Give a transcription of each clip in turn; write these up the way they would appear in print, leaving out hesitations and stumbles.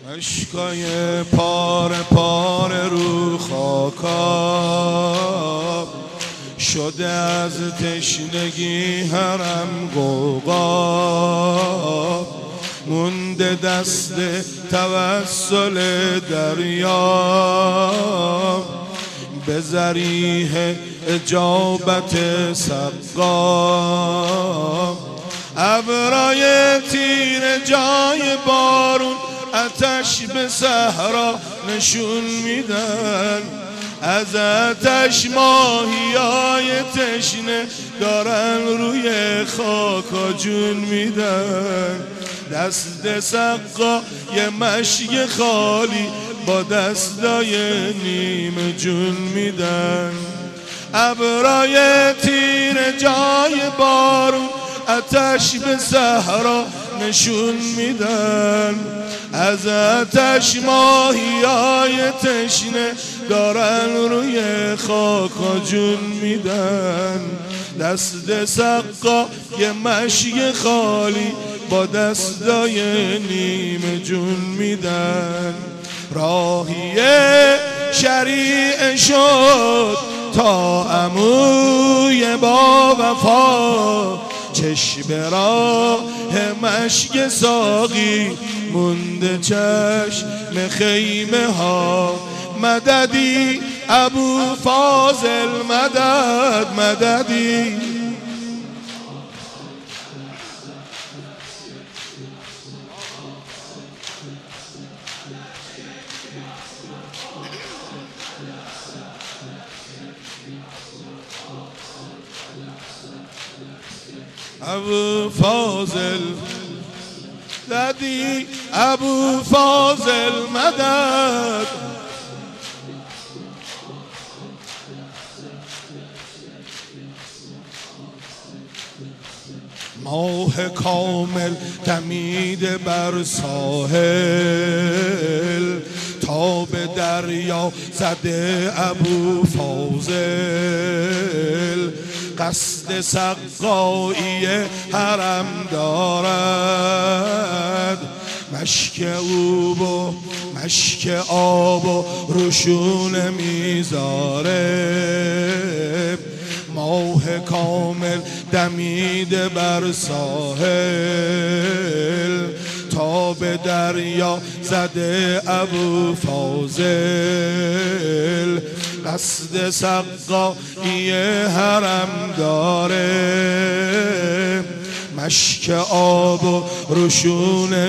اشکای پاره پاره رو خاکا شده از تشنگی حرم غوغا مونده دست توسل دریا به ذریح اجابت سقا ابرای تیر جای بارون آتش به صحرا نشون میدن از آتش ماهیای تشنه دارن روی خاکا جون میدن دست سقا یه مشی خالی با دستای نیم جون میدن ابرای تیر جای بارون آتش به صحرا نشون میدن از آتش ماهیای تشنه دارن روی خاکا جون میدن دست سقا یه مشی خالی با دستای نیم جون میدن راهی شریع شد تا عموی با وفا چشم راه مشک ساقی مونده چشم خیمه ها مددی ابو فاضل مدد مددی ابو فاضل دادی ابو فاضل مدد ماه کامل دمید بر ساحل تا به دریا زده ابو فاضل قصد سقایی حرم دارد مشک اوب و مشک آب و روشون میذاره ماه کامل دمیده بر ساحل تا به دریا زده ابو فاضل قصد سقایی حرم داره مشک آب و روشون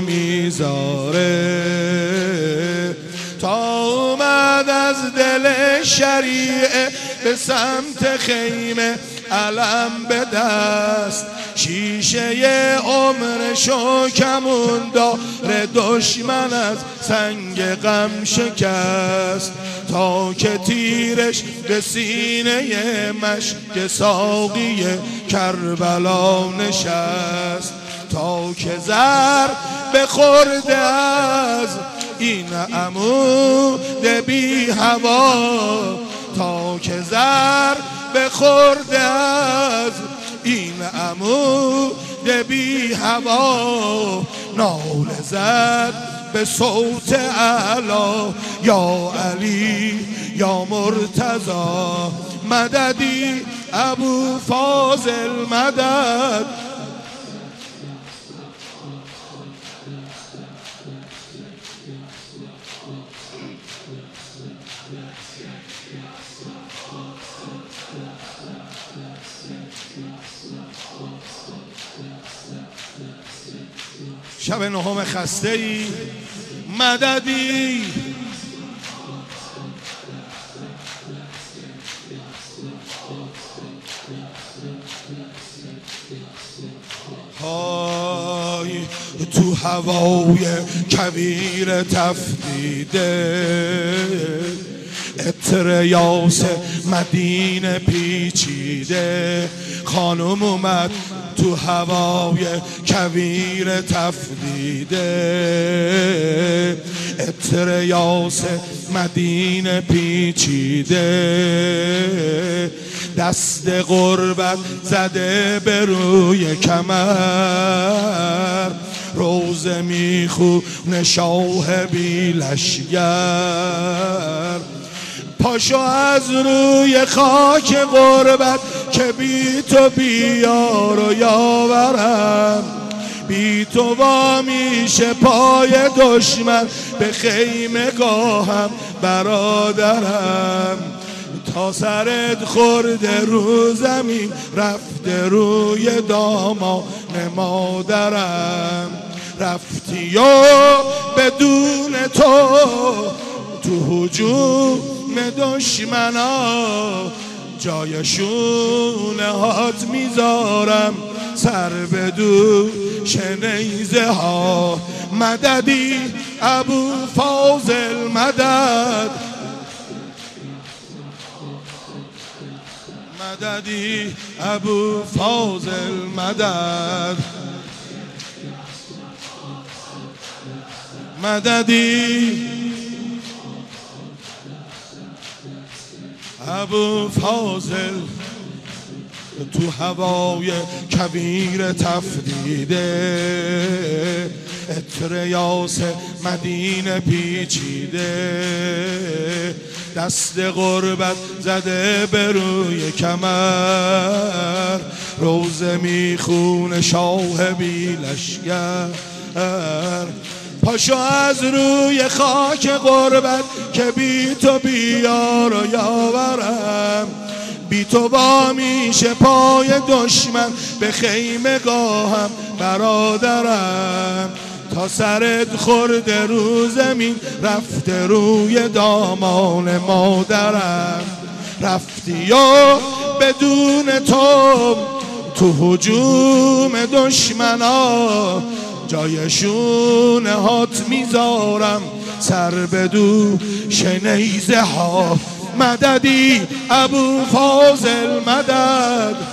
میذاره تا اومد از دل شریعه به سمت خیمه علم به دست شیشه عمرشو کمون داره دشمن از سنگ غم شکست تا که تیرش به سینه مشک ساقی کربلا نشست تا که زر بخورده از این عمود بی هوا تا که زر بخورده از این عمود بی هوا ناله زد به صوت اعلا یا علی یا مرتضی مددی ابو فاضل مدد شب نهم خسته ای مددی های تو هوای کویر تفدیده عطر یاس مدینه پیچیده خانم اومد تو هوای کویر تفدیده عطر یاس مدینه پیچیده دست غربت زده به روی کمر روزه میخونه شاه بی لشگر. پاشو از روی خاک غربت که بی تو بیار و یاورم، بی تو وا میشه پای دشمن به خیمه گاهم برادرم. تا سرت خورده رو زمین رفته روی دامان مادرم. رفتی و بدون تو هجوم دشمنا جایشونه هات میذارم سر به دوش نیزه ها. مددی ابو فاضل مدد، مددی ابو فاضل مدد، مددی ابو فاضل. تو هوای کویر تفدیده عطر یاس مدینه پیچیده، دست غربت زده به روی کمر، روزه میخونه شاه بی لشگر. پاشو از روی خاک غربت که بی تو بیار و یاورم، بی تو با میشه پای دشمن به خیمه گاهم برادرم. تا سرت خورده رو زمین رفته روی دامان مادرم. رفتی و بدون تو هجوم دشمنا جایشون هات میذارم سر به دوش نیزه ها. مددی ابو فاضل مدد،